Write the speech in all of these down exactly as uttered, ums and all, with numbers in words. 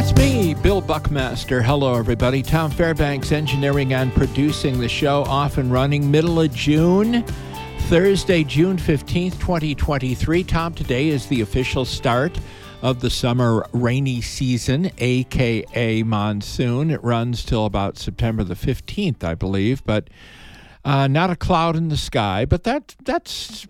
That's me, Bill Buckmaster. Hello, everybody. Tom Fairbanks engineering and producing the show, off and running middle of June, Thursday, June fifteenth, twenty twenty-three. Tom, today is the official start of the summer rainy season, a k a monsoon. It runs till about September the fifteenth, I believe, but uh, not a cloud in the sky. But that that's...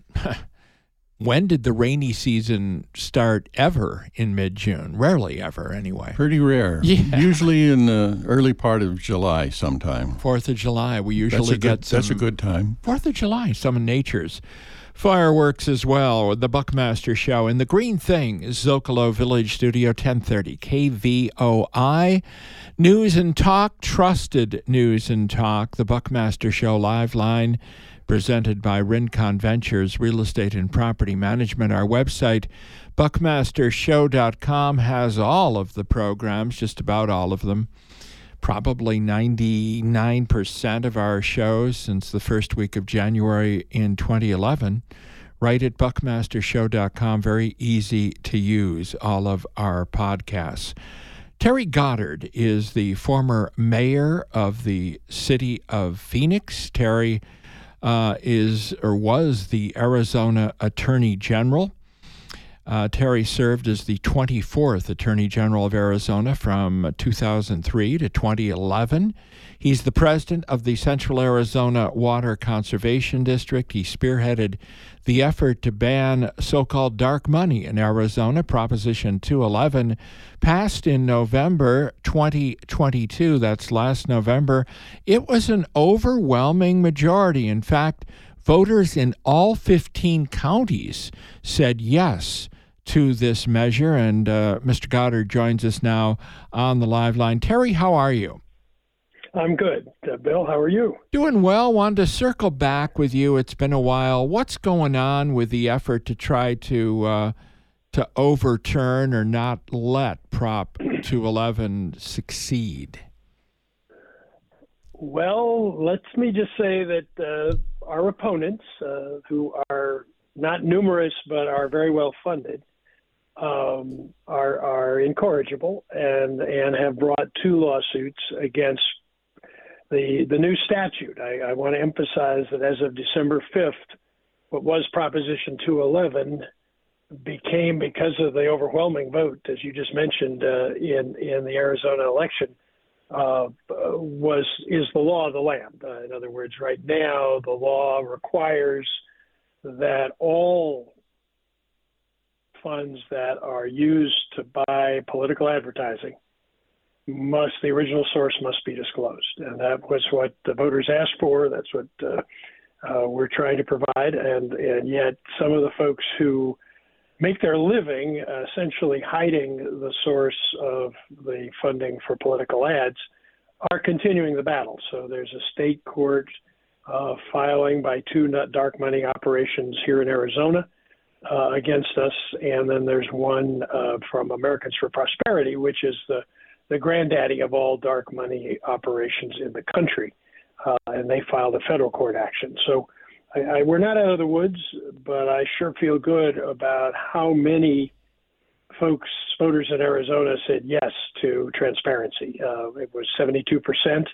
When did the rainy season start ever in mid-June? Rarely ever, anyway. Pretty rare. Yeah. Usually in the early part of July sometime. Fourth of July, we usually that's a get good, some... That's a good time. Fourth of July, some of nature's fireworks as well. The Buckmaster Show in the Green Thing, Zocalo Village Studio, ten thirty K V O I. News and talk, trusted news and talk. The Buckmaster Show live line, presented by Rincon Ventures, Real Estate and Property Management. Our website, buckmaster show dot com, has all of the programs, just about all of them. Probably ninety-nine percent of our shows since the first week of January in twenty eleven. Right at buckmaster show dot com. Very easy to use, all of our podcasts. Terry Goddard is the former mayor of the city of Phoenix. Terry Uh, is or was the Arizona Attorney General. Uh, Terry served as the twenty-fourth Attorney General of Arizona from two thousand three to twenty eleven. He's the president of the Central Arizona Water Conservation District. He spearheaded the effort to ban so-called dark money in Arizona. Proposition two eleven passed in November twenty twenty-two. That's last November. It was an overwhelming majority. In fact, voters in all fifteen counties said yes to this measure. And uh, Mister Goddard joins us now on the live line. Terry, how are you? I'm good. Uh, Bill, how are you? Doing well. Wanted to circle back with you. It's been a while. What's going on with the effort to try to uh, to overturn or not let Prop two eleven succeed? Well, let me just say that uh, our opponents, uh, who are not numerous but are very well funded, um, are are incorrigible and and have brought two lawsuits against the the new statute. I, I want to emphasize that as of December fifth, what was Proposition two eleven became, because of the overwhelming vote, as you just mentioned, uh, in in the Arizona election, uh, was is the law of the land. Uh, in other words, right now the law requires that all funds that are used to buy political advertising must, the original source must be disclosed. And that was what the voters asked for. That's what uh, uh, we're trying to provide. And, and yet some of the folks who make their living uh, essentially hiding the source of the funding for political ads are continuing the battle. So there's a state court uh, filing by two dark money operations here in Arizona uh, against us. And then there's one uh, from Americans for Prosperity, which is the the granddaddy of all dark money operations in the country, uh, and they filed a federal court action. So I, I, we're not out of the woods, but I sure feel good about how many folks, voters in Arizona, said yes to transparency. Uh, it was seventy-two percent,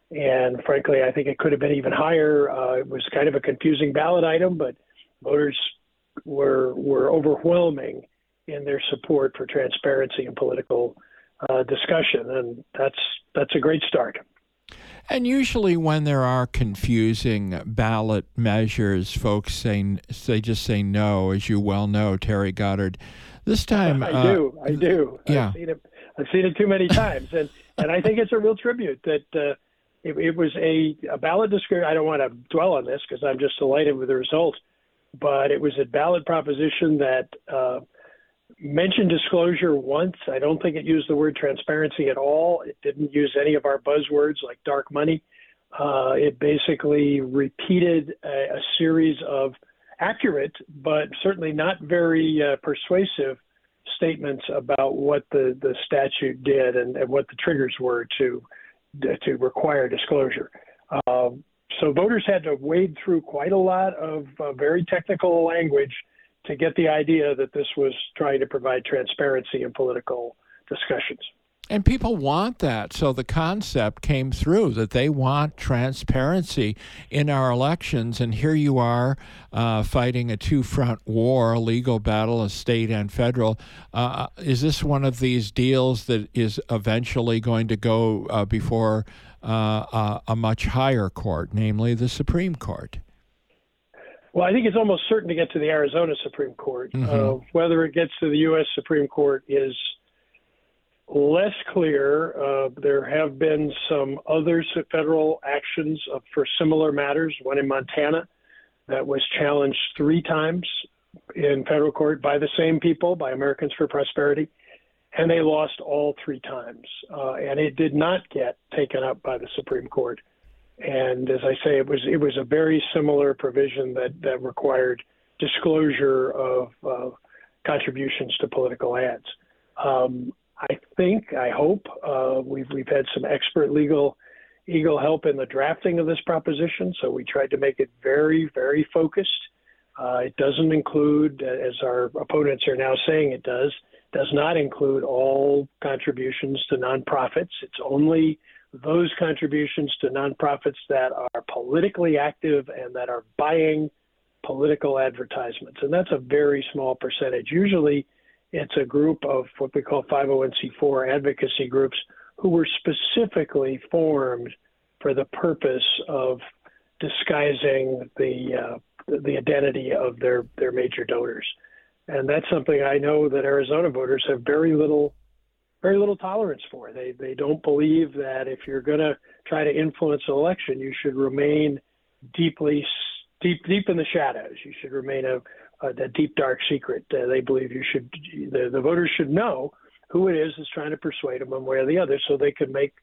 and frankly, I think it could have been even higher. Uh, it was kind of a confusing ballot item, but voters were were overwhelming in their support for transparency and political Uh, discussion, and that's that's a great start. And usually when there are confusing ballot measures, folks say, they just say no, as you well know, Terry Goddard. This time... I uh, do, I do. Yeah. I've seen it, I've seen it too many times, and, and I think it's a real tribute that uh, it, it was a, a ballot description. I don't want to dwell on this because I'm just delighted with the result, but it was a ballot proposition that uh, mentioned disclosure once. I don't think it used the word transparency at all. It didn't use any of our buzzwords like dark money. Uh, it basically repeated a, a series of accurate, but certainly not very uh, persuasive statements about what the, the statute did and, and what the triggers were to to require disclosure. Uh, so voters had to wade through quite a lot of uh, very technical language to get the idea that this was trying to provide transparency in political discussions. And people want that. So the concept came through that they want transparency in our elections. And here you are uh, fighting a two-front war, a legal battle, a state and federal. Uh, is this one of these deals that is eventually going to go uh, before uh, uh, a much higher court, namely the Supreme Court? Well, I think it's almost certain to get to the Arizona Supreme Court. Mm-hmm. Uh, whether it gets to the U S Supreme Court is less clear. Uh, there have been some other federal actions of, for similar matters, one in Montana that was challenged three times in federal court by the same people, by Americans for Prosperity, and they lost all three times. Uh, and it did not get taken up by the Supreme Court. And as I say, it was it was a very similar provision that, that required disclosure of uh, contributions to political ads. Um, I think, I hope, uh, we've we've had some expert legal legal help in the drafting of this proposition, so we tried to make it very, very focused. Uh, it doesn't include, as our opponents are now saying it does, does not include all contributions to nonprofits. It's only those contributions to nonprofits that are politically active and that are buying political advertisements, and that's a very small percentage. Usually, it's a group of what we call five oh one c four advocacy groups who were specifically formed for the purpose of disguising the uh, the identity of their, their major donors. And that's something I know that Arizona voters have very little very little tolerance for. They they don't believe that if you're going to try to influence an election, you should remain deeply deep deep in the shadows. You should remain a A, a deep, dark secret. Uh, they believe you should, the, the voters should know who it is that's trying to persuade them one way or the other so they can make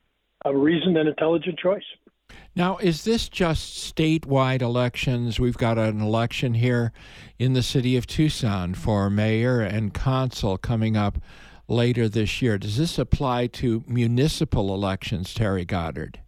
a reasoned and intelligent choice. Now, is this just statewide elections? We've got an election here in the city of Tucson for mayor and council coming up later this year. Does this apply to municipal elections, Terry Goddard?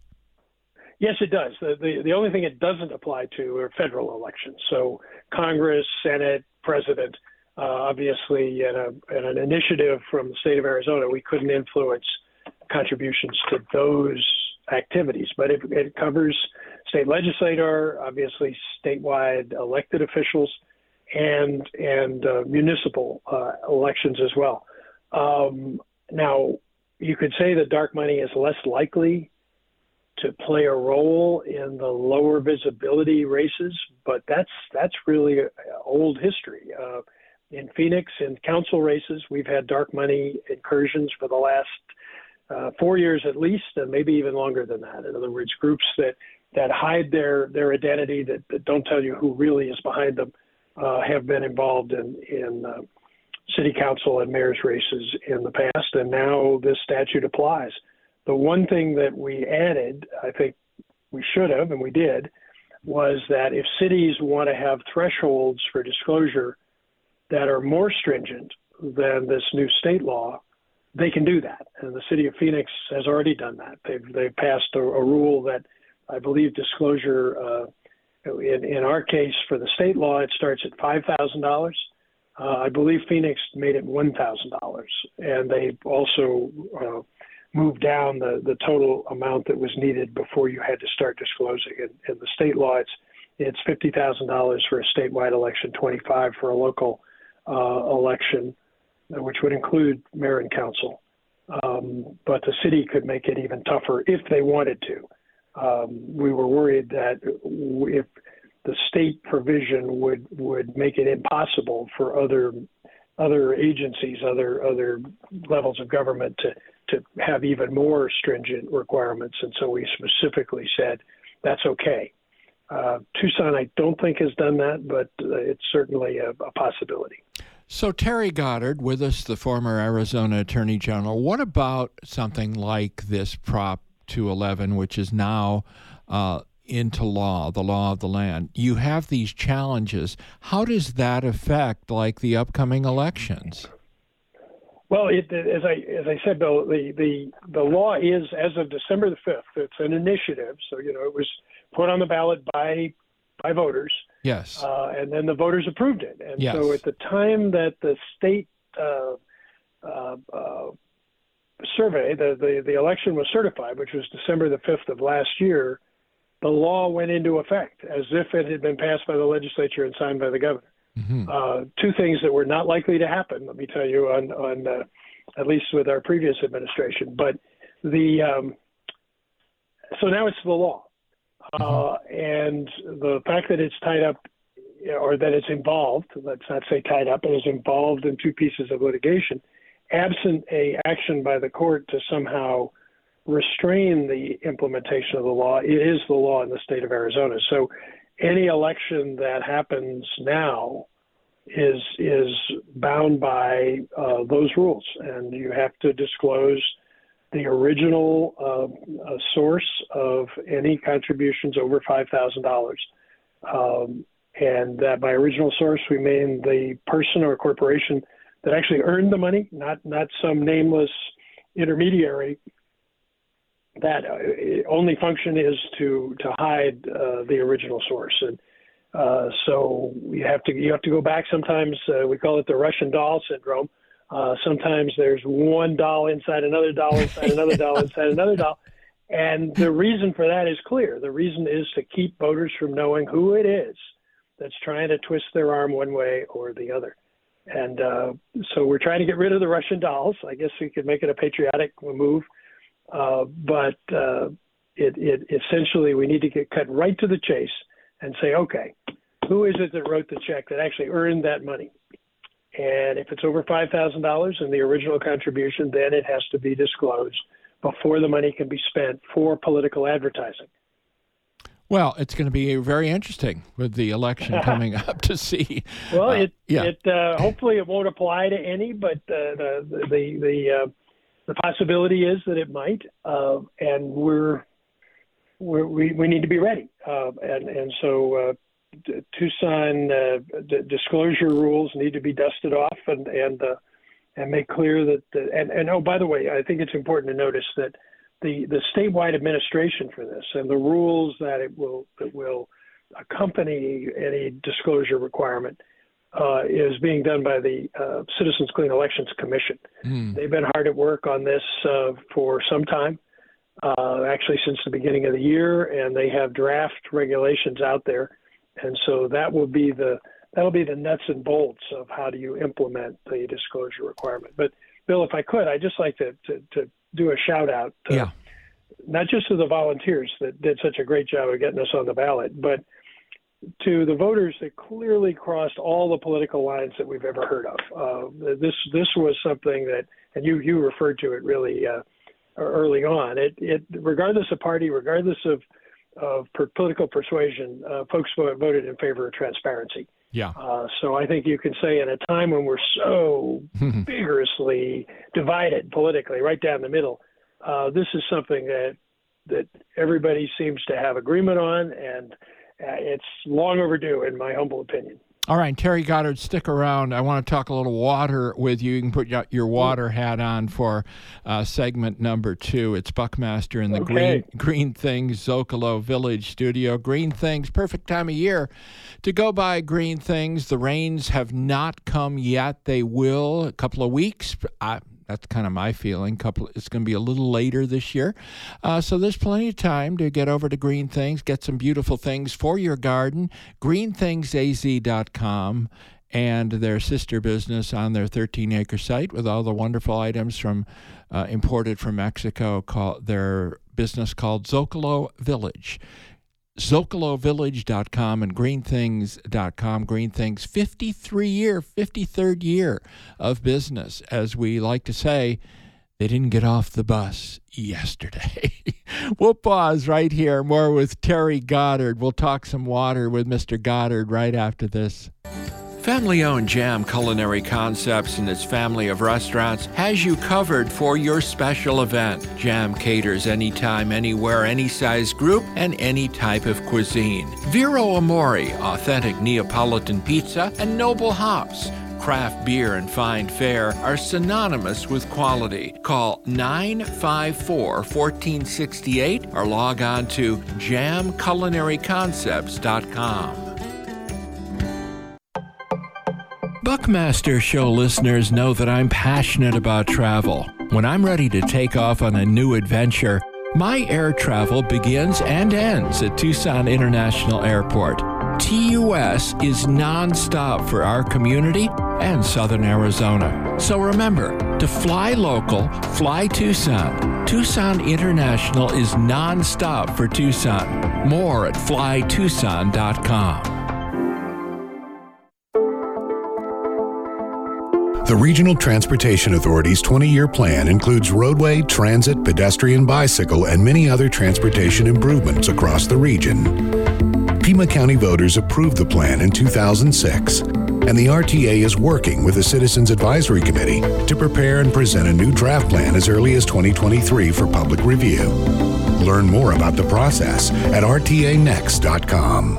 Yes, it does. The, the the only thing it doesn't apply to are federal elections. So Congress, Senate, President, uh, obviously, in, a, in an initiative from the state of Arizona, we couldn't influence contributions to those activities. But it, it covers state legislator, obviously statewide elected officials, and and uh, municipal uh, elections as well. Um, now, you could say that dark money is less likely to play a role in the lower visibility races, but that's that's really old history. Uh, in Phoenix, in council races, we've had dark money incursions for the last uh, four years at least, and maybe even longer than that. In other words, groups that, that hide their, their identity, that, that don't tell you who really is behind them, uh, have been involved in, in uh, city council and mayor's races in the past, and now this statute applies. The one thing that we added, I think we should have, and we did, was that if cities want to have thresholds for disclosure that are more stringent than this new state law, they can do that. And the city of Phoenix has already done that. They've, they've passed a, a rule that I believe disclosure, uh, in, in our case for the state law, it starts at five thousand dollars. Uh, I believe Phoenix made it one thousand dollars. And they also uh, move down the, the total amount that was needed before you had to start disclosing. In, in the state law, it's it's fifty thousand dollars for a statewide election, twenty-five thousand dollars for a local uh, election, which would include mayor and council. Um, but the city could make it even tougher if they wanted to. Um, we were worried that if the state provision would, would make it impossible for other other agencies, other other levels of government to to have even more stringent requirements. And so we specifically said, that's okay. Uh, Tucson, I don't think has done that, but uh, it's certainly a, a possibility. So Terry Goddard, with us, the former Arizona Attorney General, what about something like this Prop two eleven, which is now uh, into law, the law of the land? You have these challenges. How does that affect, like, the upcoming elections? Well, it, as I as I said, Bill, the, the the law is, as of December the fifth, it's an initiative. So, you know, it was put on the ballot by by voters. Yes. Uh, and then the voters approved it. And yes. so at the time that the state uh, uh, uh, survey, the, the, the election was certified, which was December the fifth of last year, the law went into effect as if it had been passed by the legislature and signed by the governor. Mm-hmm. Uh, two things that were not likely to happen, let me tell you, on, on uh, at least with our previous administration. But the um, so now it's the law. Mm-hmm. Uh, and the fact that it's tied up, or that it's involved, let's not say tied up, it is involved in two pieces of litigation, absent a action by the court to somehow restrain the implementation of the law, it is the law in the state of Arizona. So any election that happens now is is bound by uh, those rules, and you have to disclose the original uh, uh, source of any contributions over five thousand dollars. Um, and that by original source, we mean the person or corporation that actually earned the money, not not some nameless intermediary that uh, only function is to to hide uh, the original source. And uh, so you have to you have to go back. Sometimes uh, we call it the Russian doll syndrome. Uh, sometimes there's one doll inside another doll inside another doll inside another doll. And the reason for that is clear. The reason is to keep voters from knowing who it is that's trying to twist their arm one way or the other. And uh, so we're trying to get rid of the Russian dolls. I guess we could make it a patriotic move. Uh, but uh, it, it essentially, we need to get cut right to the chase and say, okay, who is it that wrote the check that actually earned that money? And if it's over five thousand dollars in the original contribution, then it has to be disclosed before the money can be spent for political advertising. Well, it's going to be very interesting with the election coming up to see. Well, uh, it, yeah. it uh, hopefully it won't apply to any, but uh, the the the, uh, the possibility is that it might, uh, and we're, we're we we need to be ready. Uh, and and so uh, Tucson uh, d- disclosure rules need to be dusted off and and uh, and make clear that the, and and oh, by the way, I think it's important to notice that the the statewide administration for this and the rules that it will that will accompany any disclosure requirement uh, is being done by the uh, Citizens Clean Elections Commission. Mm. They've been hard at work on this uh, for some time, uh, actually since the beginning of the year, and they have draft regulations out there. And so that will be the that'll be the nuts and bolts of how do you implement the disclosure requirement. But Bill, if I could, I'd just like to to, to do a shout out, to, yeah. not just to the volunteers that did such a great job of getting us on the ballot, but to the voters that clearly crossed all the political lines that we've ever heard of. Uh, this this was something that, and you you referred to it really uh, early on. It it regardless of party, regardless of of per- political persuasion, uh, folks voted in favor of transparency. Yeah. Uh, so I think you can say in a time when we're so vigorously divided politically, right down the middle, uh, this is something that that everybody seems to have agreement on, and uh, it's long overdue, in my humble opinion. All right, Terry Goddard, stick around. I want to talk a little water with you. You can put your water hat on for uh, segment number two. It's Buckmaster in the okay. Green Green Things Zocalo Village studio. Green Things, perfect time of year to go buy Green Things. The rains have not come yet. They will a couple of weeks. I, That's kind of my feeling. Couple, it's going to be a little later this year. Uh, so there's plenty of time to get over to Green Things, get some beautiful things for your garden. green things a z dot com and their sister business on their thirteen-acre site with all the wonderful items from uh, imported from Mexico. Called, their business called Zocalo Village. Zocalo Village dot com and Green Things dot com. Green Things, fifty-three year, fifty-third year of business. As we like to say, they didn't get off the bus yesterday. We'll pause right here. More with Terry Goddard. We'll talk some water with Mister Goddard right after this. Family-owned Jam Culinary Concepts and its family of restaurants has you covered for your special event. Jam caters anytime, anywhere, any size group, and any type of cuisine. Vero Amore, authentic Neapolitan pizza, and Noble Hops. Craft beer and fine fare are synonymous with quality. Call nine five four, one four six eight or log on to jam culinary concepts dot com. Buckmaster Show listeners know that I'm passionate about travel. When I'm ready to take off on a new adventure, my air travel begins and ends at Tucson International Airport. T U S is nonstop for our community and Southern Arizona. So remember, to fly local, fly Tucson. Tucson International is nonstop for Tucson. More at fly tucson dot com. The Regional Transportation Authority's twenty-year plan includes roadway, transit, pedestrian, bicycle, and many other transportation improvements across the region. Pima County voters approved the plan in two thousand six, and the R T A is working with the Citizens Advisory Committee to prepare and present a new draft plan as early as twenty twenty-three for public review. Learn more about the process at r t a next dot com.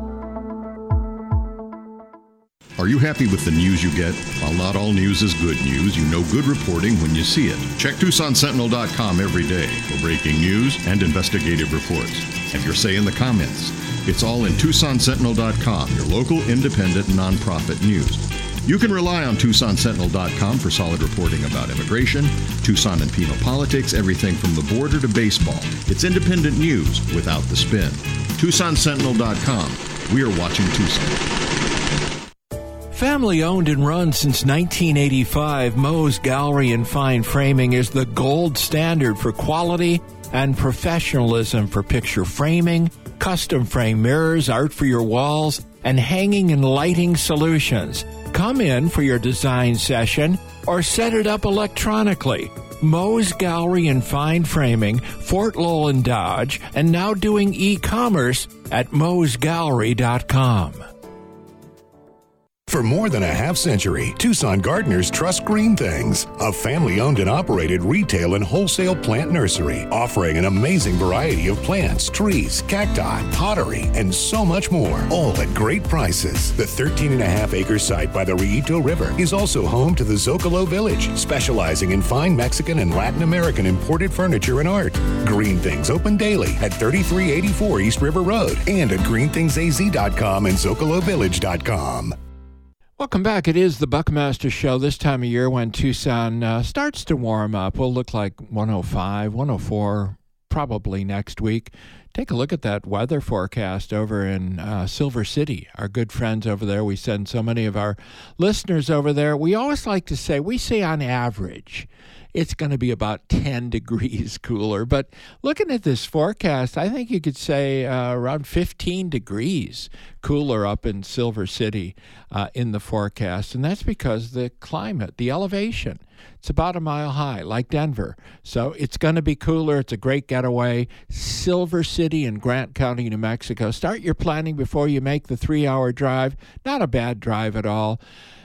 Are you happy with the news you get? While not all news is good news, you know good reporting when you see it. Check Tucson Sentinel dot com every day for breaking news and investigative reports. Have your say in the comments. It's all in Tucson Sentinel dot com, your local independent nonprofit news. You can rely on Tucson Sentinel dot com for solid reporting about immigration, Tucson and Pima politics, everything from the border to baseball. It's independent news without the spin. Tucson Sentinel dot com. We are watching Tucson. Family owned and run since nineteen eighty-five, Moe's Gallery and Fine Framing is the gold standard for quality and professionalism for picture framing, custom frame mirrors, art for your walls, and hanging and lighting solutions. Come in for your design session or set it up electronically. Moe's Gallery and Fine Framing, Fort Lowell and Dodge, and now doing e-commerce at moes gallery dot com. For more than a half century, Tucson gardeners trust Green Things, a family-owned and operated retail and wholesale plant nursery offering an amazing variety of plants, trees, cacti, pottery, and so much more, all at great prices. The thirteen and a half acre site by the Rillito River is also home to the Zocalo Village, specializing in fine Mexican and Latin American imported furniture and art. Green Things open daily at thirty-three eighty-four East River Road and at green things a z dot com and zocalo village dot com. Welcome back. It is the Buckmaster Show this time of year when Tucson uh, starts to warm up. We'll look like one oh five, one oh four probably next week. Take a look at that weather forecast over in uh, Silver City, our good friends over there. We send so many of our listeners over there. We always like to say, we say on average, it's going to be about ten degrees cooler. But looking at this forecast, I think you could say uh, around fifteen degrees cooler up in Silver City uh, in the forecast. And that's because the climate, the elevation, it's about a mile high, like Denver. So it's going to be cooler. It's a great getaway. Silver City in Grant County, New Mexico. Start your planning before you make the three-hour drive. Not a bad drive at all.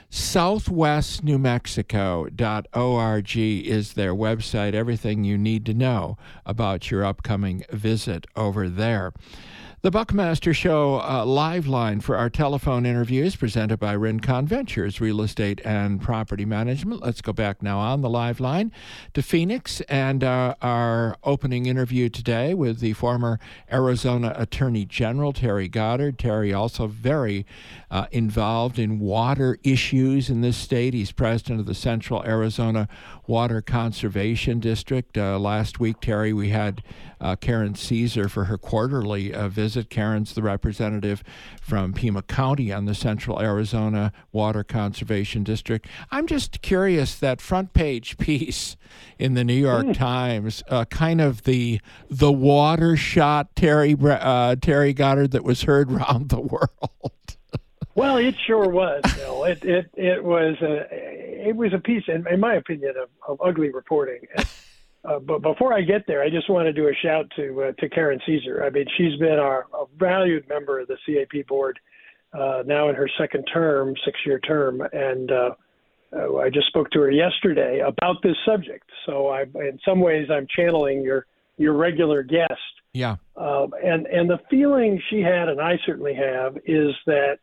southwest new mexico dot org is their website. Everything you need to know about your upcoming visit over there. The Buckmaster Show uh, live line for our telephone interview is presented by Rincon Ventures, Real Estate and Property Management. Let's go back now on the live line to Phoenix and uh, our opening interview today with the former Arizona Attorney General, Terry Goddard. Terry also very uh, involved in water issues in this state. He's president of the Central Arizona Water Conservation District. Uh, last week, Terry, we had uh, Karen Caesar for her quarterly uh, visit. Karen's the representative from Pima County on the Central Arizona Water Conservation District. I'm just curious, that front page piece in the New York mm. Times, uh, kind of the the water shot Terry uh, Terry Goddard that was heard around the world. Well, it sure was, Bill. It it it was a it was a piece, in, in my opinion, of, of ugly reporting. And, uh, but before I get there, I just want to do a shout to uh, to Karen Caesar. I mean, she's been our a valued member of the C A P board uh, now in her second term, six-year term, and uh, uh, I just spoke to her yesterday about this subject. So, I, in some ways, I'm channeling your your regular guest. Yeah. Um, and and the feeling she had, and I certainly have, is that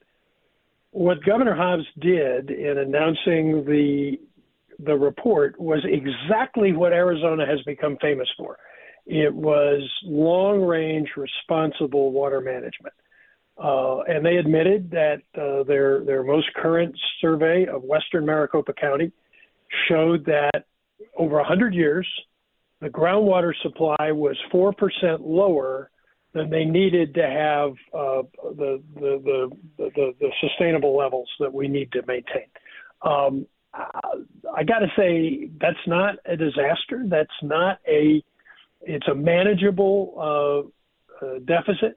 what Governor Hobbs did in announcing the the report was exactly what Arizona has become famous for. It was long-range, responsible water management. Uh, and they admitted that uh, their their most current survey of western Maricopa County showed that over one hundred years, the groundwater supply was four percent lower than they needed to have uh, the, the, the, the, the sustainable levels that we need to maintain. Um, I got to say, that's not a disaster. That's not a, it's a manageable uh, uh, deficit.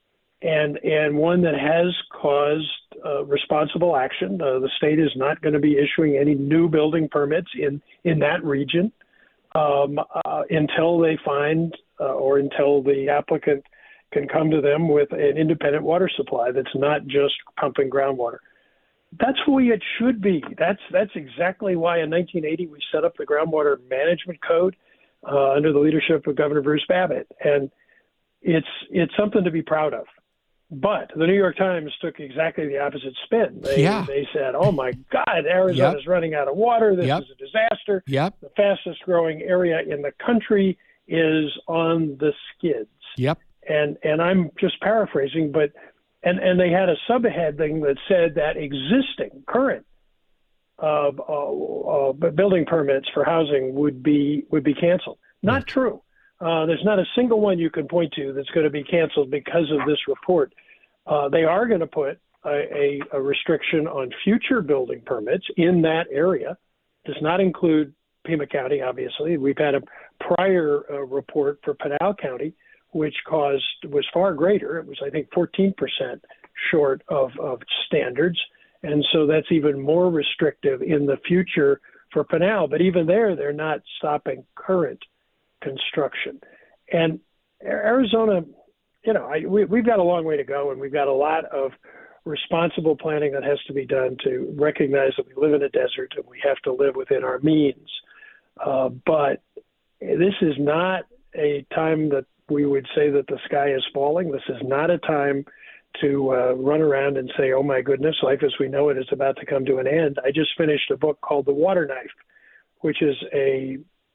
And and one that has caused uh, responsible action. Uh, the state is not going to be issuing any new building permits in, in that region um, uh, until they find uh, or until the applicant can come to them with an independent water supply that's not just pumping groundwater. That's the way it should be. That's that's exactly why in nineteen eighty we set up the Groundwater Management Code uh, under the leadership of Governor Bruce Babbitt, and it's it's something to be proud of. But the New York Times took exactly the opposite spin. They, yeah. they said, oh, my God, Arizona's yep. running out of water. This yep. is a disaster. Yep. The fastest growing area in the country is on the skids. Yep. And and I'm just paraphrasing, but and, and they had a subheading that said that existing, current uh, uh, uh, building permits for housing would be would be canceled. Not right. true. Uh, there's not a single one you can point to that's going to be canceled because of this report. Uh, they are going to put a, a, a restriction on future building permits in that area. Does not include Pima County, obviously. We've had a prior uh, report for Pinal County, which caused was far greater. It was, I think, fourteen percent short of, of standards. And so that's even more restrictive in the future for Pinal. But even there, they're not stopping current construction. And Arizona, you know, I, we, we've got a long way to go, and we've got a lot of responsible planning that has to be done to recognize that we live in a desert and we have to live within our means. Uh, but this is not a time that we would say that the sky is falling. This is not a time to uh, run around and say, oh, my goodness, life as we know it is about to come to an end. I just finished a book called The Water Knife, which is a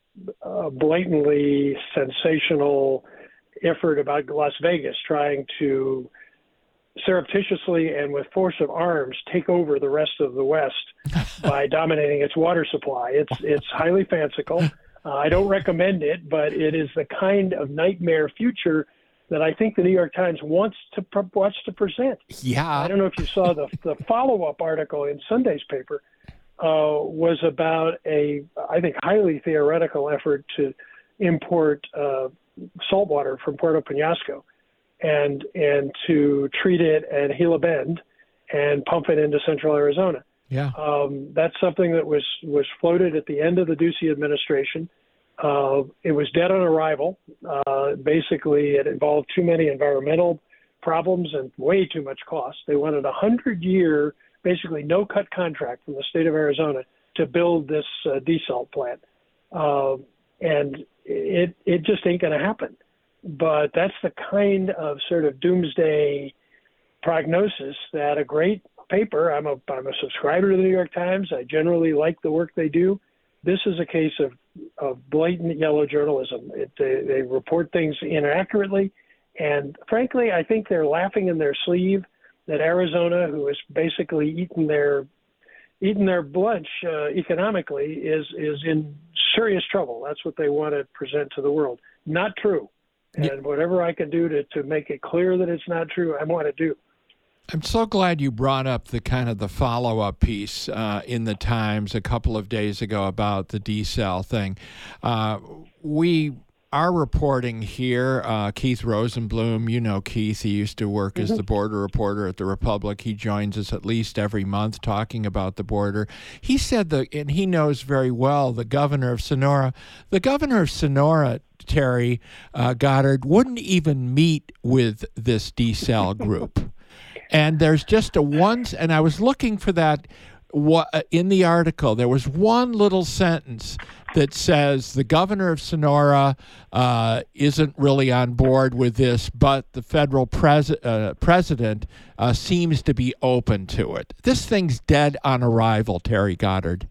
Uh, blatantly sensational effort about Las Vegas trying to surreptitiously and with force of arms take over the rest of the West by dominating its water supply. It's it's highly fanciful. Uh, I don't recommend it, but it is the kind of nightmare future that I think the New York Times wants to wants to present. Yeah. I don't know if you saw the the follow-up article in Sunday's paper. Uh, was about a, I think, highly theoretical effort to import uh, salt water from Puerto Penasco and and to treat it at Gila Bend and pump it into central Arizona. Yeah, um, that's something that was, was floated at the end of the Ducey administration. Uh, it was dead on arrival. Uh, basically, it involved too many environmental problems and way too much cost. They wanted a hundred-year basically no-cut contract from the state of Arizona to build this uh, desalt plant. Uh, and it it just ain't going to happen. But that's the kind of sort of doomsday prognosis that a great paper, I'm a, I'm a subscriber to the New York Times. I generally like the work they do. This is a case of, of blatant yellow journalism. It, they, they report things inaccurately. And frankly, I think they're laughing in their sleeve that Arizona, who has basically eaten their eaten their lunch uh, economically, is is in serious trouble. That's what they want to present to the world. Not true. And whatever I can do to, to make it clear that it's not true, I want to do. I'm so glad you brought up the kind of the follow-up piece uh, in the Times a couple of days ago about the desal thing. Uh, we are reporting here, uh, Keith Rosenblum, you know Keith, he used to work mm-hmm. as the border reporter at the Republic. He joins us at least every month talking about the border. He said that, and he knows very well, the governor of Sonora, the governor of Sonora, Terry uh, Goddard, wouldn't even meet with this desal group. And there's just a once, and I was looking for that in the article. There was one little sentence that says the governor of Sonora uh, isn't really on board with this, but the federal pres- uh, president uh, seems to be open to it. This thing's dead on arrival, Terry Goddard.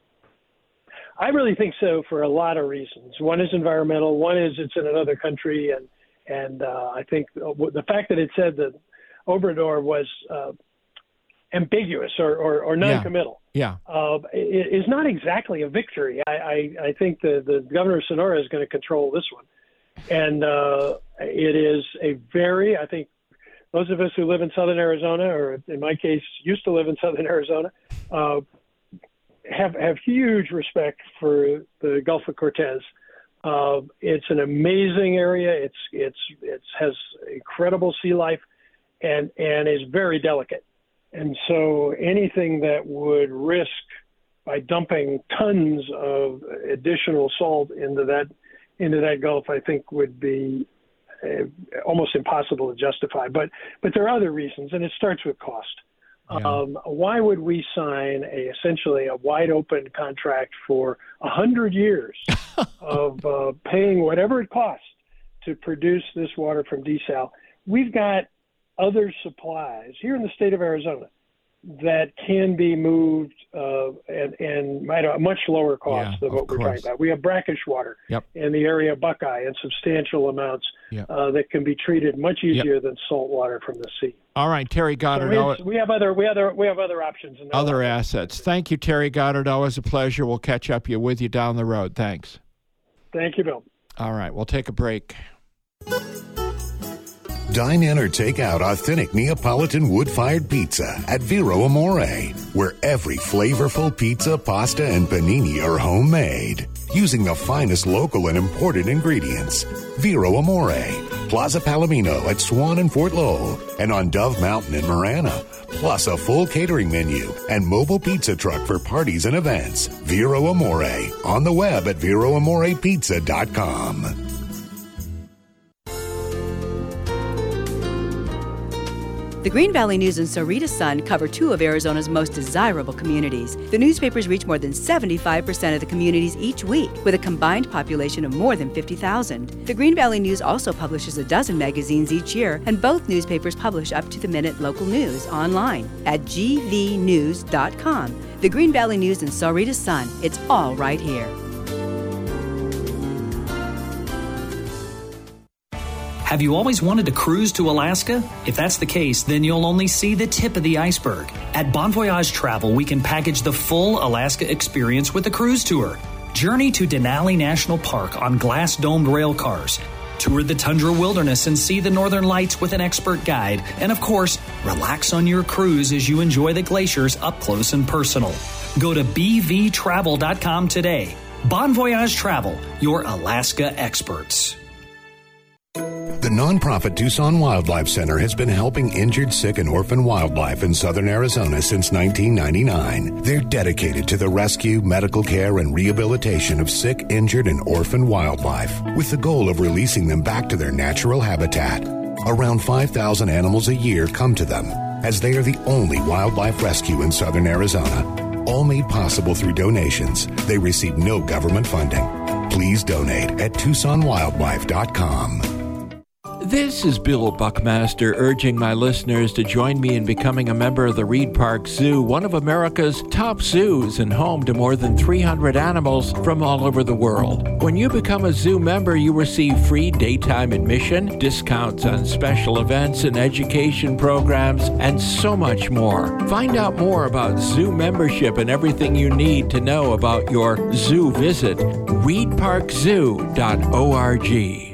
I really think so for a lot of reasons. One is environmental. One is it's in another country, and and uh, I think the fact that it said that Obrador was uh, ambiguous or, or, or non-committal. Yeah. yeah. Uh, is not exactly a victory. I, I, I think the, the governor of Sonora is going to control this one. And uh, it is a very, I think, those of us who live in southern Arizona, or in my case, used to live in southern Arizona, uh, have have huge respect for the Gulf of Cortez. Uh, it's an amazing area. It's it's it's has incredible sea life, and and is very delicate. And so anything that would risk by dumping tons of additional salt into that into that Gulf, I think would be uh, almost impossible to justify. But but there are other reasons, and it starts with cost. Yeah. Um, why would we sign a essentially a wide open contract for a hundred years of uh, paying whatever it costs to produce this water from desal? We've got other supplies here in the state of Arizona that can be moved uh, and, and at a much lower cost yeah, than what we're talking about. We have brackish water yep. in the area of Buckeye in substantial amounts yep. uh, that can be treated much easier yep. than salt water from the sea. All right, Terry Goddard. So we have other we other we have other options. In other life. assets. Thank you, Terry Goddard. Always a pleasure. We'll catch up you with you down the road. Thanks. Thank you, Bill. All right, we'll take a break. Dine in or take out authentic Neapolitan wood-fired pizza at Vero Amore, where every flavorful pizza, pasta, and panini are homemade, using the finest local and imported ingredients. Vero Amore, Plaza Palomino at Swan and Fort Lowell, and on Dove Mountain in Marana, plus a full catering menu and mobile pizza truck for parties and events. Vero Amore, on the web at vero amore pizza dot com. The Green Valley News and Sahuarita Sun cover two of Arizona's most desirable communities. The newspapers reach more than seventy-five percent of the communities each week, with a combined population of more than fifty thousand. The Green Valley News also publishes a dozen magazines each year, and both newspapers publish up-to-the-minute local news online at g v news dot com. The Green Valley News and Sahuarita Sun, it's all right here. Have you always wanted to cruise to Alaska? If that's the case, then you'll only see the tip of the iceberg. At Bon Voyage Travel, we can package the full Alaska experience with a cruise tour. Journey to Denali National Park on glass-domed rail cars. Tour the tundra wilderness and see the northern lights with an expert guide. And of course, relax on your cruise as you enjoy the glaciers up close and personal. Go to b v travel dot com today. Bon Voyage Travel, your Alaska experts. The nonprofit Tucson Wildlife Center has been helping injured, sick, and orphan wildlife in southern Arizona since nineteen ninety-nine. They're dedicated to the rescue, medical care, and rehabilitation of sick, injured, and orphan wildlife, with the goal of releasing them back to their natural habitat. Around five thousand animals a year come to them, as they are the only wildlife rescue in southern Arizona. All made possible through donations. They receive no government funding. Please donate at tucson wildlife dot com. This is Bill Buckmaster urging my listeners to join me in becoming a member of the Reed Park Zoo, one of America's top zoos and home to more than three hundred animals from all over the world. When you become a zoo member, you receive free daytime admission, discounts on special events and education programs, and so much more. Find out more about zoo membership and everything you need to know about your zoo visit. reed park zoo dot org.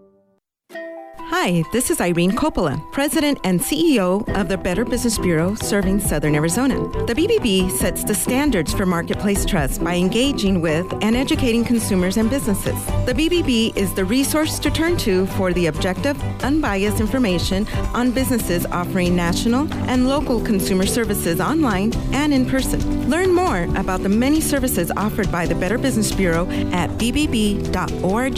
Hi, this is Irene Coppola, President and C E O of the Better Business Bureau serving Southern Arizona. The B B B sets the standards for marketplace trust by engaging with and educating consumers and businesses. The B B B is the resource to turn to for the objective, unbiased information on businesses offering national and local consumer services online and in person. Learn more about the many services offered by the Better Business Bureau at b b b dot org.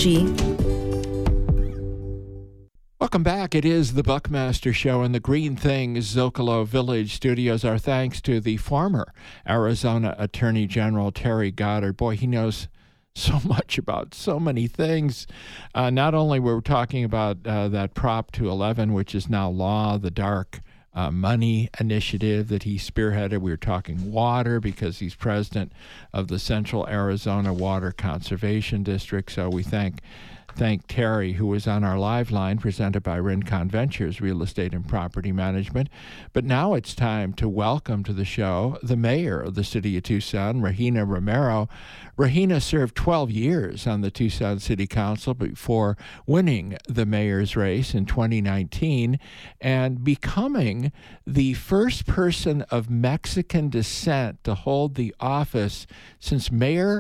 Welcome back. It is the Buckmaster Show in the Green Things Zocalo Village studios. Our thanks to the former Arizona Attorney General Terry Goddard. Boy, he knows so much about so many things. Uh, not only were we talking about uh, that Prop two eleven, which is now law, the dark uh, money initiative that he spearheaded. We were talking water because he's president of the Central Arizona Water Conservation District. So we thank thank Terry, who was on our live line presented by Rincon Ventures Real Estate and Property Management. But now it's time to welcome to the show the mayor of the city of Tucson, Regina Romero. Regina served twelve years on the Tucson City Council before winning the mayor's race in twenty nineteen and becoming the first person of Mexican descent to hold the office since Mayor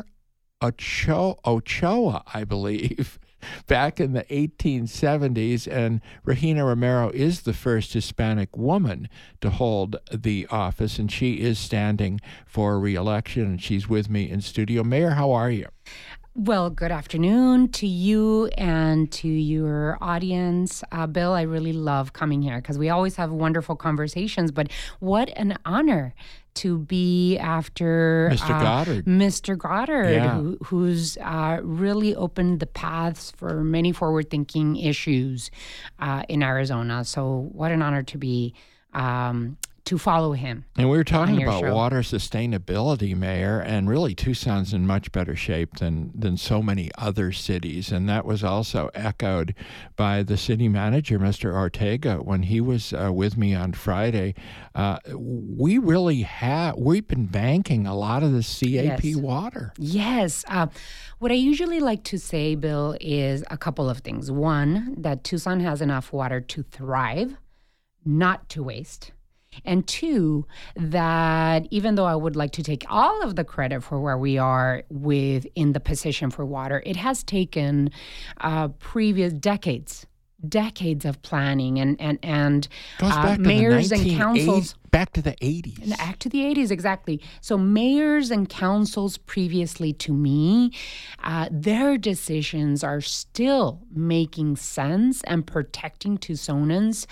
Ochoa, Ochoa, I believe, back in the eighteen seventies. And Regina Romero is the first Hispanic woman to hold the office, and she is standing for re-election, and she's with me in studio. Mayor, how are you? Well, good afternoon to you and to your audience. Uh, Bill, I really love coming here because we always have wonderful conversations, but what an honor to be after Mister uh, Goddard. Mister Goddard, Yeah. who, who's uh, really opened the paths for many forward-thinking issues uh, in Arizona. So what an honor to be um, to follow him. And we were talking on your about show. water sustainability, Mayor, and really Tucson's in much better shape than, than so many other cities. And that was also echoed by the city manager, Mister Ortega, when he was uh, with me on Friday. Uh, we really have, we've been banking a lot of the C A P Yes. water. Yes. Uh, what I usually like to say, Bill, is a couple of things. One, that Tucson has enough water to thrive, not to waste. And two, that even though I would like to take all of the credit for where we are with in the position for water, it has taken uh, previous decades, decades of planning and and and Goes uh, back to mayors the and councils. back to the eighties. And back to the eighties, exactly. So mayors and councils previously to me, uh, their decisions are still making sense and protecting Tucsonans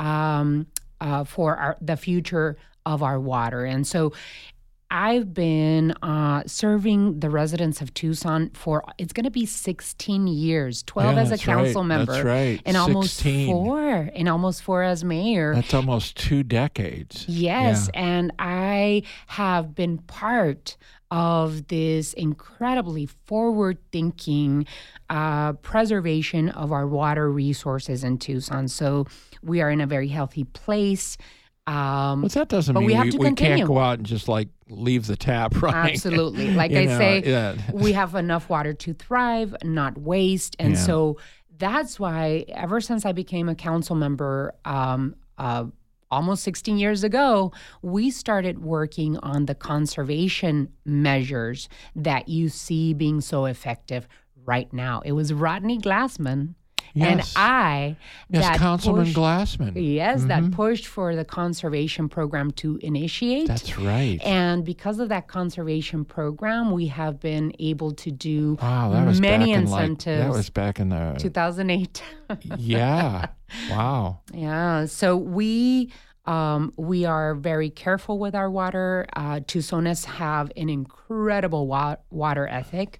um, uh, for our, the future of our water. And so I've been uh, serving the residents of Tucson for, it's going to be sixteen years, twelve Yeah, as a that's council right. member. That's right. And almost sixteen. four, and almost four as mayor. That's almost two decades. Yes, Yeah. and I have been part of this incredibly forward-thinking uh, preservation of our water resources in Tucson. So we are in a very healthy place. Um, But that doesn't but mean we we, have to we can't continue. go out and just like leave the tap running. Absolutely. Like You I know, say, yeah. we have enough water to thrive, not waste. And Yeah. so that's why ever since I became a council member um, uh, almost sixteen years ago, we started working on the conservation measures that you see being so effective right now. It was Rodney Glassman and Yes. I Yes, that Councilman pushed- Glassman. Yes, that pushed for the conservation program to initiate. That's right. And because of that conservation program, we have been able to do Wow, that was many back in like, incentives. that was back in the two thousand eight. yeah. Wow. Yeah. So we um, we are very careful with our water. Uh, Tucsonans have an incredible wa- water ethic.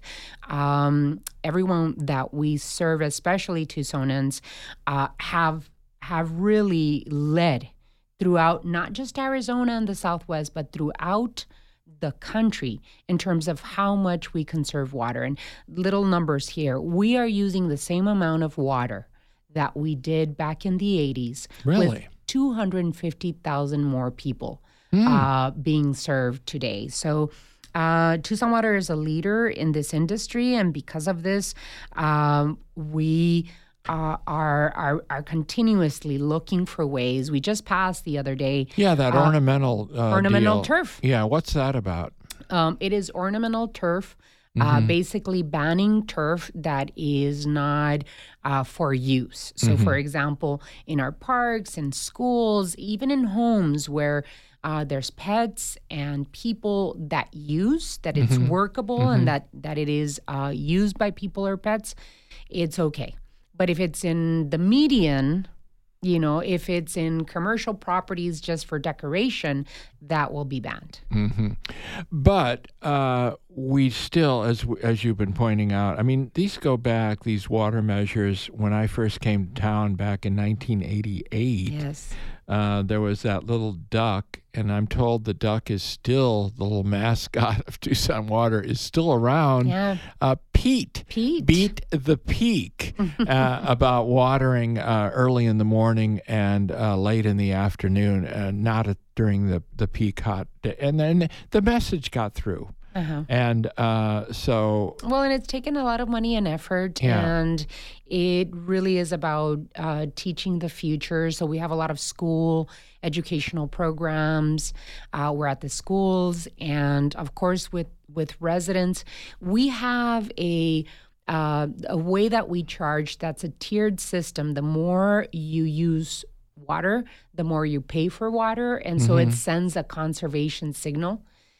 Um, everyone that we serve, especially Tucsonans, uh, have have really led throughout not just Arizona and the Southwest, but throughout the country in terms of how much we conserve water. And little numbers here, we are using the same amount of water that we did back in the eighties. Really? With two hundred fifty thousand more people Hmm. uh, being served today. So uh, Tucson Water is a leader in this industry, and because of this, um, we uh, are, are are continuously looking for ways. We just passed the other day. Yeah, that uh, ornamental uh, ornamental deal. turf. Yeah, what's that about? Um, it is ornamental turf, uh, basically banning turf that is not uh, for use. So, for example, in our parks and schools, even in homes where uh, there's pets and people that use, that it's workable and that, that it is uh, used by people or pets, it's okay. But if it's in the median, you know, if it's in commercial properties just for decoration, that will be banned. hmm But uh, we still, as as you've been pointing out, I mean, these go back, these water measures, when I first came to town back in nineteen eighty-eight. Yes. uh, there was that little duck, and I'm told the duck is still, the little mascot of Tucson Water is still around. Yeah. Uh, Pete. Pete. Beat the Peak uh, about watering uh, early in the morning and uh, late in the afternoon, uh, not at, during the, the peak hot day. And then the message got through. Uh-huh. And uh, so... Well, and it's taken a lot of money and effort, yeah. and it really is about uh, teaching the future. So we have a lot of school educational programs. Uh, we're at the schools, and of course with, with residents, we have a... Uh, a way that we charge that's a tiered system. The more you use water, the more you pay for water. And so mm-hmm. it sends a conservation signal.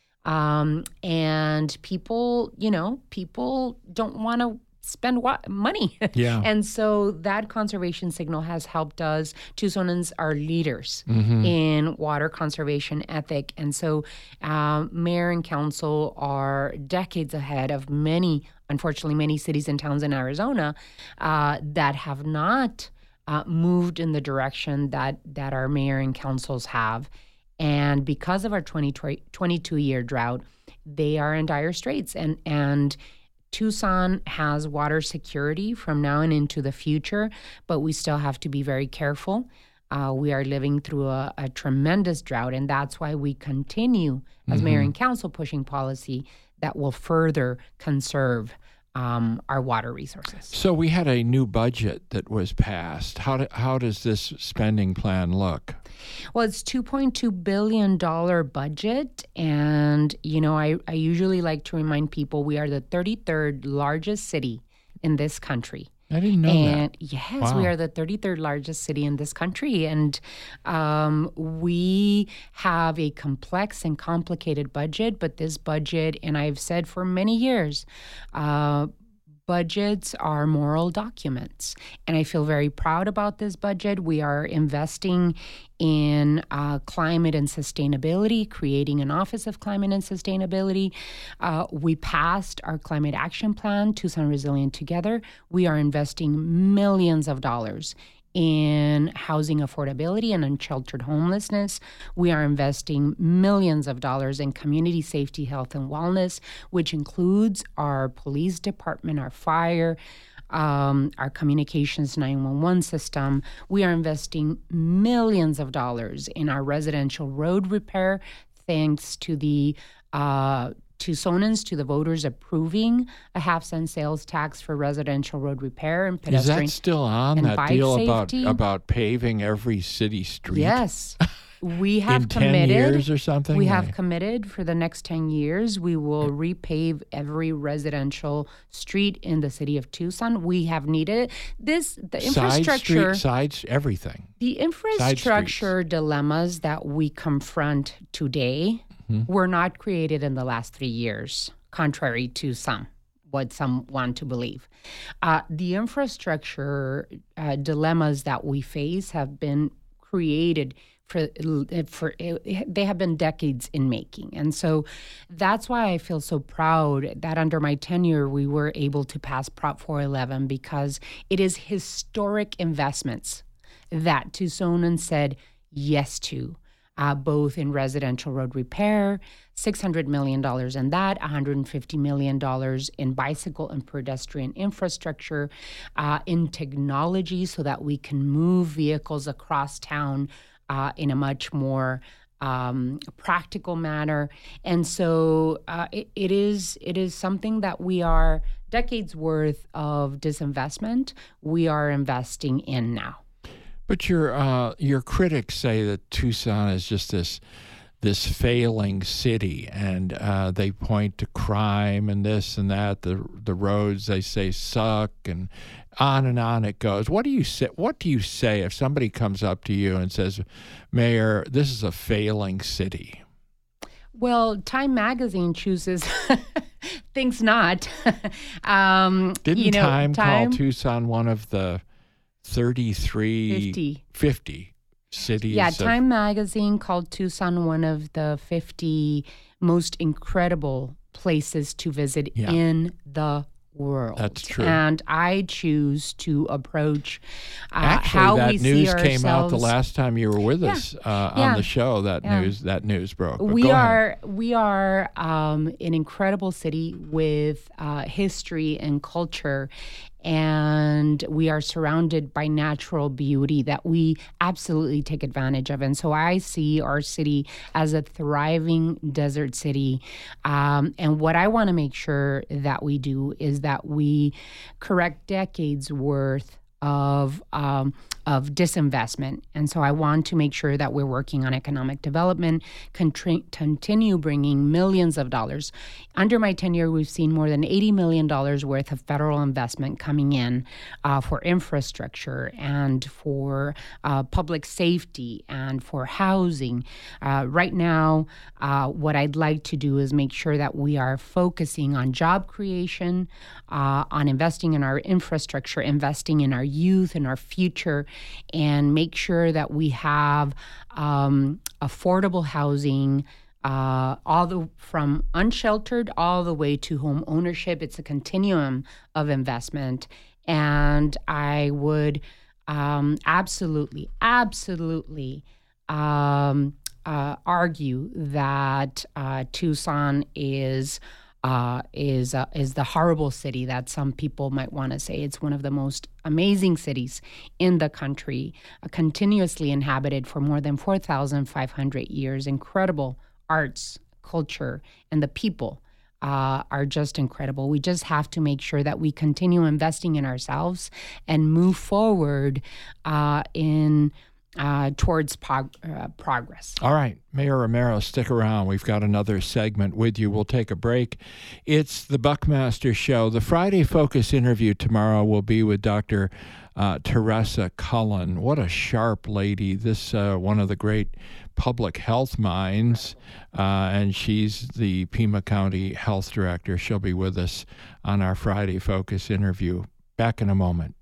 Um, and people, you know, people don't want to spend wa- money. Yeah. And so that conservation signal has helped us. Tucsonans are leaders mm-hmm. in water conservation ethic. And so uh, mayor and council are decades ahead of many, unfortunately, many cities and towns in Arizona uh, that have not uh, moved in the direction that, that our mayor and councils have. And because of our twenty twenty-two year drought, they are in dire straits. And, and Tucson has water security from now and into the future, but we still have to be very careful. Uh, we are living through a, a tremendous drought, and that's why we continue, as mm-hmm. mayor and council, pushing policy that will further conserve Um, our water resources. So we had a new budget that was passed. How do, how does this spending plan look? Well, it's two point two billion dollars budget. And, you know, I, I usually like to remind people we are the thirty-third largest city in this country. I didn't know and that. Yes, wow. we are the thirty-third largest city in this country. And um, we have a complex and complicated budget, but this budget, and I've said for many years, uh, budgets are moral documents. And I feel very proud about this budget. We are investing in uh, climate and sustainability, creating an Office of Climate and Sustainability. Uh, we passed our climate action plan, Tucson Resilient Together. We are investing millions of dollars in housing affordability and unsheltered homelessness. We are investing millions of dollars in community safety, health, and wellness, which includes our police department, our fire, um, our communications nine one one system. We are investing millions of dollars in our residential road repair, thanks to the uh, Tucsonans, to the voters approving a half cent sales tax for residential road repair and pedestrian. Is that still on, and that bike deal safety. about about paving every city street? Yes. We have in committed. ten years or something? We have committed for the next ten years. We will repave every residential street in the city of Tucson. We have needed this. The infrastructure, side street, sides, everything. The infrastructure dilemmas that we confront today mm-hmm. were not created in the last three years, contrary to some. What some want to believe. Uh, the infrastructure uh, dilemmas that we face have been created for for they have been decades in making. And so that's why I feel so proud that under my tenure we were able to pass Prop four eleven, because it is historic investments that Tucsonans said yes to. Uh, both in residential road repair, six hundred million dollars in that, one hundred fifty million dollars in bicycle and pedestrian infrastructure, uh, in technology so that we can move vehicles across town uh, in a much more um, practical manner. And so uh, it, it is it is something that we are, decades worth of disinvestment, we are investing in now. But your uh, your critics say that Tucson is just this this failing city, and uh, they point to crime and this and that. The the roads, they say, suck, and on and on it goes. What do you say? What do you say if somebody comes up to you and says, "Mayor, this is a failing city"? Well, Time Magazine chooses thinks not. um, Didn't you know, Time, Time call Tucson one of the thirty-three, fifty, fifty cities? Yeah, of, Time Magazine called Tucson one of the fifty most incredible places to visit yeah. in the world. That's true. And I choose to approach uh, Actually, how that we news see came out the ourselves. last time you were with Yeah. us uh, Yeah. on the show. That Yeah. news that news broke. But We go ahead. are we are um, an incredible city with uh, history and culture, and we are surrounded by natural beauty that we absolutely take advantage of. And so I see our city as a thriving desert city. Um, and what I want to make sure that we do is that we correct decades worth of um, of disinvestment. And so I want to make sure that we're working on economic development, contri- continue bringing millions of dollars. Under my tenure, we've seen more than eighty million dollars worth of federal investment coming in uh, for infrastructure and for uh, public safety and for housing. Uh, right now, uh, what I'd like to do is make sure that we are focusing on job creation, uh, on investing in our infrastructure, investing in our youth and our future, and make sure that we have um, affordable housing, uh, all the from unsheltered all the way to home ownership. It's a continuum of investment, and I would um, absolutely, absolutely um, uh, argue that uh, Tucson is. Uh, is uh, is the horrible city that some people might want to say. It's one of the most amazing cities in the country, uh, continuously inhabited for more than four thousand five hundred years. Incredible arts, culture, and the people uh, are just incredible. We just have to make sure that we continue investing in ourselves and move forward uh, in Uh, towards prog- uh, progress. All right, Mayor Romero, stick around. We've got another segment with you. We'll take a break. It's the Buckmaster Show. The Friday Focus interview tomorrow will be with Doctor Uh, Teresa Cullen. What a sharp lady. This uh, one of the great public health minds, uh, and she's the Pima County Health Director. She'll be with us on our Friday Focus interview. Back in a moment.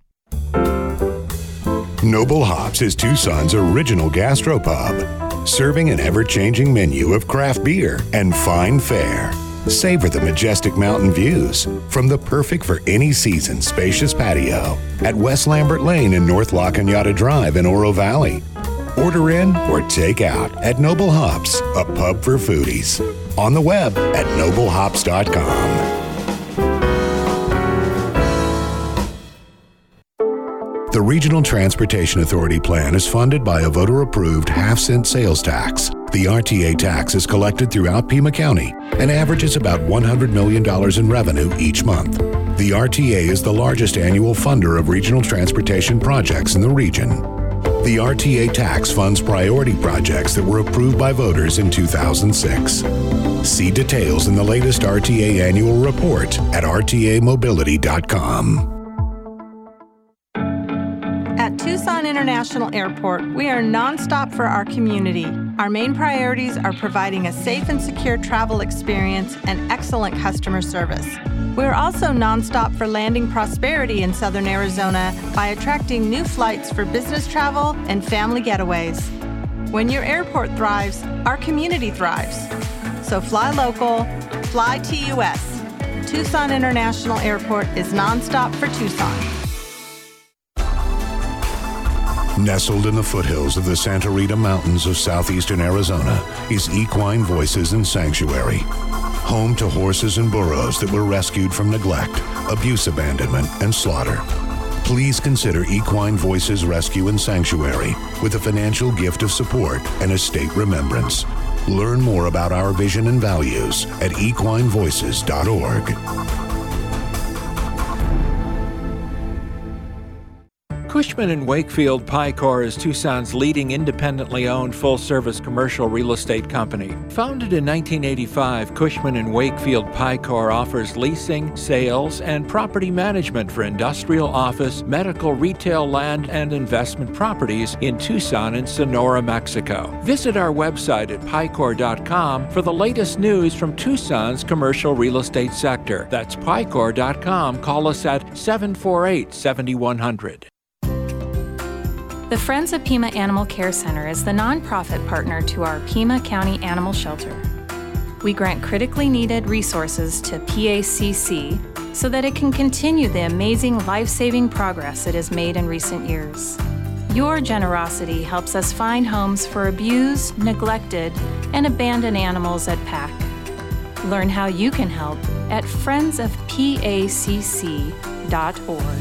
Noble Hops is Tucson's original gastropub, serving an ever-changing menu of craft beer and fine fare. Savor the majestic mountain views from the perfect for any season spacious patio at West Lambert Lane and North La Cañada Drive in Oro Valley. Order in or take out at Noble Hops, a pub for foodies. On the web at noble hops dot com. The Regional Transportation Authority plan is funded by a voter-approved half-cent sales tax. The R T A tax is collected throughout Pima County and averages about one hundred million dollars in revenue each month. The R T A is the largest annual funder of regional transportation projects in the region. The R T A tax funds priority projects that were approved by voters in two thousand six. See details in the latest R T A annual report at r t a mobility dot com. At Tucson International Airport, we are nonstop for our community. Our main priorities are providing a safe and secure travel experience and excellent customer service. We are also nonstop for landing prosperity in Southern Arizona by attracting new flights for business travel and family getaways. When your airport thrives, our community thrives. So fly local, fly T U S. Tucson International Airport is nonstop for Tucson. Nestled in the foothills of the Santa Rita Mountains of southeastern Arizona is Equine Voices and Sanctuary, home to horses and burros that were rescued from neglect, abuse, abandonment, and slaughter. Please consider Equine Voices Rescue and Sanctuary with a financial gift of support and a state remembrance. Learn more about our vision and values at equine voices dot org. Cushman and Wakefield Picor is Tucson's leading independently owned full-service commercial real estate company. Founded in nineteen eighty-five, Cushman and Wakefield Picor offers leasing, sales, and property management for industrial, office, medical, retail, land, and investment properties in Tucson and Sonora, Mexico. Visit our website at picor dot com for the latest news from Tucson's commercial real estate sector. That's picor dot com. Call us at seven four eight, seven one zero zero. The Friends of Pima Animal Care Center is the nonprofit partner to our Pima County Animal Shelter. We grant critically needed resources to P A C C, so that it can continue the amazing life-saving progress it has made in recent years. Your generosity helps us find homes for abused, neglected, and abandoned animals at P A C. Learn how you can help at friends of P A C C dot org.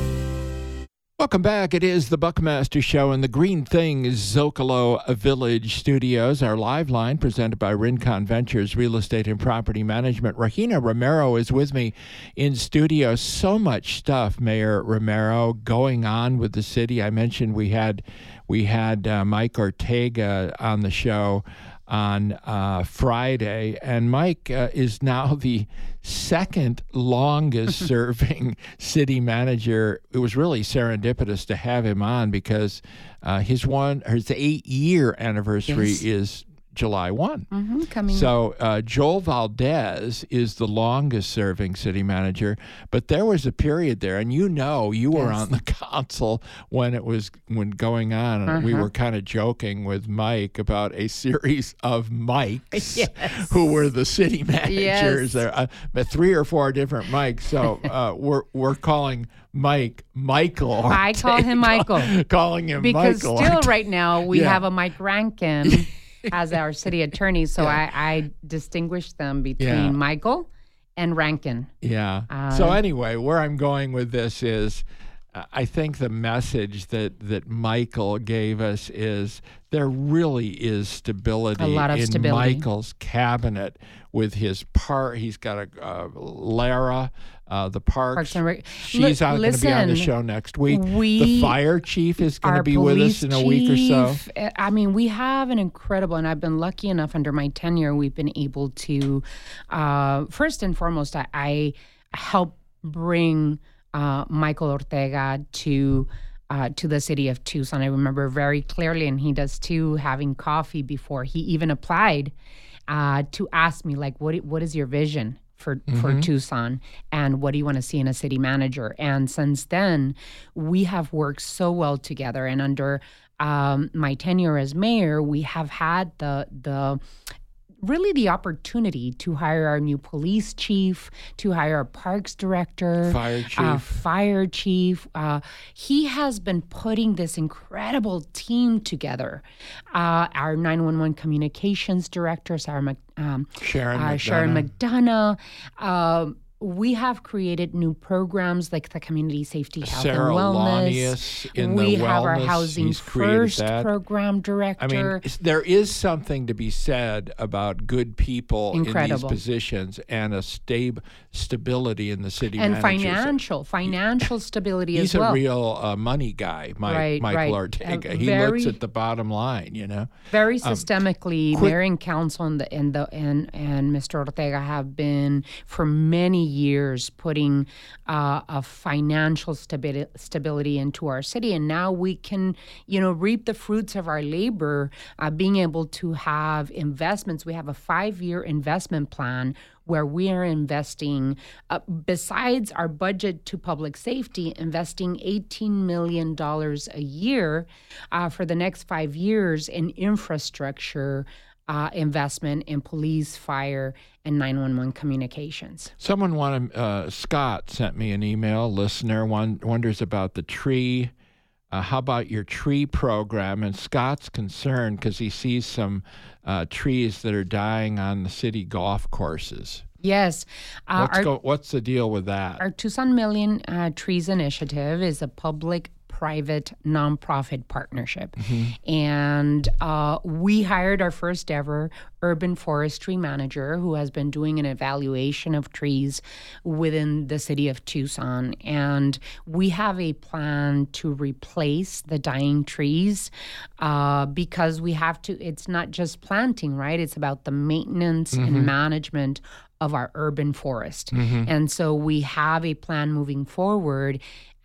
Welcome back. It is the Buckmaster Show in the Green Thing Zocalo Village Studios. Our live line presented by Rincon Ventures Real Estate and Property Management. Regina Romero is with me in studio. So much stuff, Mayor Romero, going on with the city. I mentioned we had we had uh, Mike Ortega on the show on uh, Friday, and Mike uh, is now the second longest serving city manager. It was really serendipitous to have him on because uh, his one his eight year anniversary yes. is July first. Mm-hmm, coming so uh, Joel Valdez is the longest serving city manager, but there was a period there, and you know, you yes. were on the council when it was when going on, and uh-huh. we were kind of joking with Mike about a series of Mikes yes. who were the city managers. Yes. There, uh, but three or four different Mikes. So uh, we're we're calling Mike Michael. Ortega. I call him Michael. calling him because Michael. Because still, Ortega. right now we yeah. have a Mike Rankin. as our city attorney, so yeah. I, I distinguish them between yeah. Michael and Rankin. Yeah. Uh, so anyway, where I'm going with this is, uh, I think the message that, that Michael gave us is there really is stability a lot of in stability. Michael's cabinet with his part. He's got a uh, Lara, uh, the parks. Parks and Rec- She's L- going to be on the show next week. We, the fire chief is going to be with us in a week or so. Chief, I mean, we have an incredible, and I've been lucky enough under my tenure, we've been able to, uh, first and foremost, I, I help bring uh, Michael Ortega to Uh, to the city of Tucson. I remember very clearly, and he does too, having coffee before he even applied uh, to ask me, like, what what is your vision for, mm-hmm. for Tucson, and what do you want to see in a city manager? And since then, we have worked so well together. And under um, my tenure as mayor, we have had the the really the opportunity to hire our new police chief, to hire a parks director, fire chief. Uh, fire chief. Uh, he has been putting this incredible team together. Uh, our nine one one communications director, Sarah Mc, um, Sharon uh, McDonough. Sharon McDonough. Uh, we have created new programs like the Community Safety Health Sarah and Wellness. Lanius in we the have wellness. our Housing He's First that. program director. I mean, there is something to be said about good people Incredible. in these positions and a stab- stability in the city and managers. financial financial stability He's as well. He's a real uh, money guy, Mike, right, Michael right. Ortega. Uh, he very, looks at the bottom line, you know. Very Um, systemically, quick, mayor and council and the, and the and and Mister Ortega have been for many years putting uh, a financial stability stability into our city, and now we can, you know, reap the fruits of our labor, uh, being able to have investments. We have a five-year investment plan where we are investing, uh, besides our budget to public safety, investing eighteen million dollars a year uh, for the next five years in infrastructure uh, investment in police, fire, and nine one one communications. Someone wanted, uh, Scott sent me an email, listener, one, wonders about the tree. Uh, how about your tree program? And Scott's concerned because he sees some uh, trees that are dying on the city golf courses. Yes. Uh, what's, our, go, what's the deal with that? Our Tucson Million uh, Trees Initiative is a public private nonprofit partnership. Mm-hmm. And uh, we hired our first ever urban forestry manager who has been doing an evaluation of trees within the city of Tucson. And we have a plan to replace the dying trees uh, because we have to, it's not just planting, right? It's about the maintenance mm-hmm. and management of our urban forest. Mm-hmm. And so we have a plan moving forward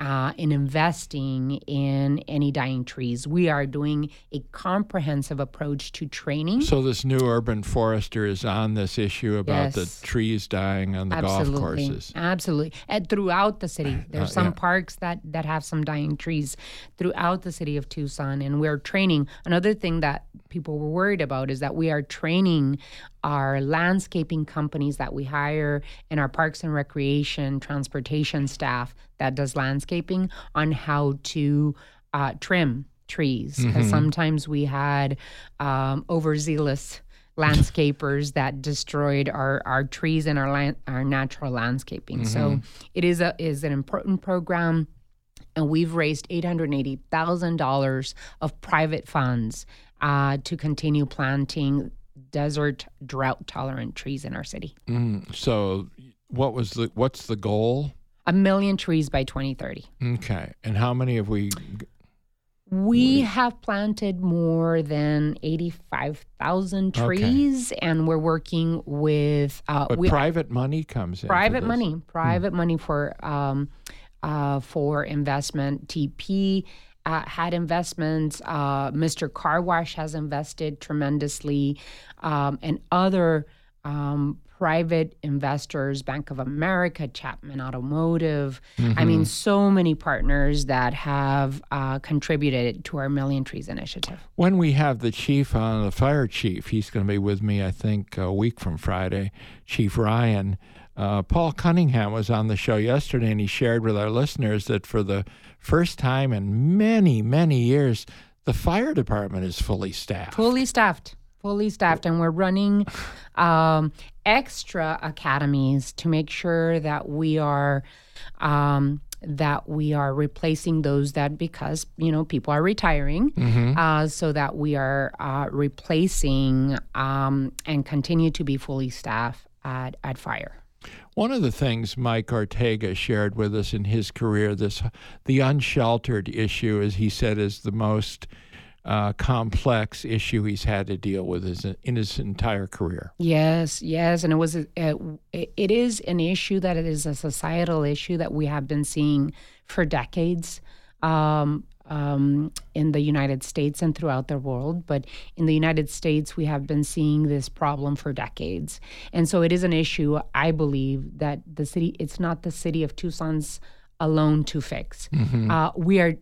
uh, in investing in any dying trees. We are doing a comprehensive approach to training. So this new urban forester is on this issue about Yes. the trees dying on the Absolutely. golf courses. Absolutely. And throughout the city, there's Uh, some yeah. parks that, that have some dying trees throughout the city of Tucson. And we're training. Another thing that people were worried about is that we are training our landscaping companies that we hire and our parks and recreation transportation staff that does landscaping on how to uh, trim trees. Because Mhm. sometimes we had um, overzealous landscapers that destroyed our, our trees and our land, our natural landscaping. So Mhm. it is a is an important program, and we've raised eight hundred eighty thousand dollars of private funds uh, to continue planting desert drought tolerant trees in our city. Mm, so what was the what's the goal? A million trees by twenty thirty. Okay. And how many have we We have planted more than eighty-five thousand Okay. trees, and we're working with uh, but we, private money comes in. for private this. money, private money for um, uh, for investment. T P uh, had investments. Uh, Mister Car Wash has invested tremendously, um, and other um, private investors, Bank of America, Chapman Automotive. I mean, Mhm. so many partners that have uh, contributed to our Million Trees initiative. When we have the chief on, the fire chief, he's going to be with me, I think, a week from Friday, Chief Ryan. Uh, Paul Cunningham was on the show yesterday, and he shared with our listeners that for the first time in many, many years, the fire department is fully staffed. Fully staffed, fully staffed, and we're running um, extra academies to make sure that we are um, that we are replacing those that because you know people are retiring, Mhm. uh, so that we are uh, replacing um, and continue to be fully staffed at at fire. One of the things Mike Ortega shared with us in his career, this the unsheltered issue, as he said, is the most uh, complex issue he's had to deal with his, in his entire career. Yes, yes, and it was a, it, it is an issue that it is a societal issue that we have been seeing for decades um, um, in the United States and throughout the world. But in the United States, we have been seeing this problem for decades, and so it is an issue. I believe that the city, it's not the city of Tucson's alone to fix. Mhm. Uh, we are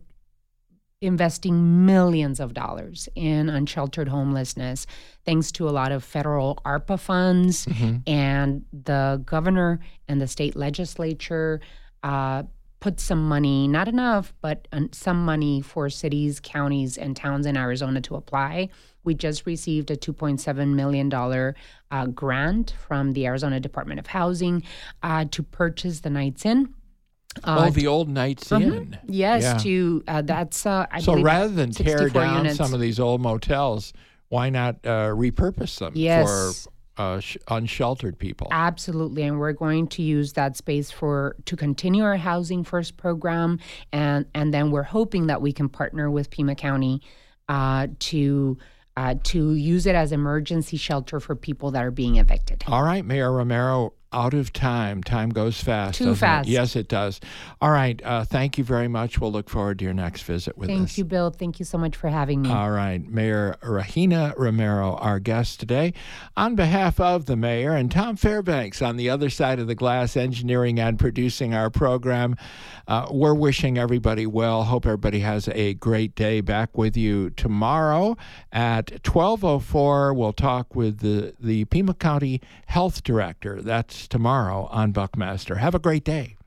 investing millions of dollars in unsheltered homelessness, thanks to a lot of federal ARPA funds, Mhm. and the governor and the state legislature uh, put some money, not enough, but um, some money for cities, counties, and towns in Arizona to apply. We just received a two point seven million dollars uh, grant from the Arizona Department of Housing uh, to purchase the Knights Inn. oh, the old Knights Mhm. Inn. Yes, Yeah. to uh, that's uh, I So believe rather than tear sixty-four down units. some of these old motels, why not uh, repurpose them Yes. for uh, sh- unsheltered people? Absolutely, and we're going to use that space for to continue our Housing First program, and and then we're hoping that we can partner with Pima County uh, to uh, to use it as emergency shelter for people that are being evicted. All right, Mayor Romero, out of time. Time goes fast. Too doesn't it? fast. Yes, it does. All right. Uh, thank you very much. We'll look forward to your next visit with Thank us. you, Bill. Thank you so much for having me. All right. Mayor Regina Romero, our guest today. On behalf of the mayor and Tom Fairbanks on the other side of the glass, engineering and producing our program, uh, we're wishing everybody well. Hope everybody has a great day. Back with you tomorrow at twelve oh four. We'll talk with the, the Pima County Health Director. That's tomorrow on Buckmaster. Have a great day.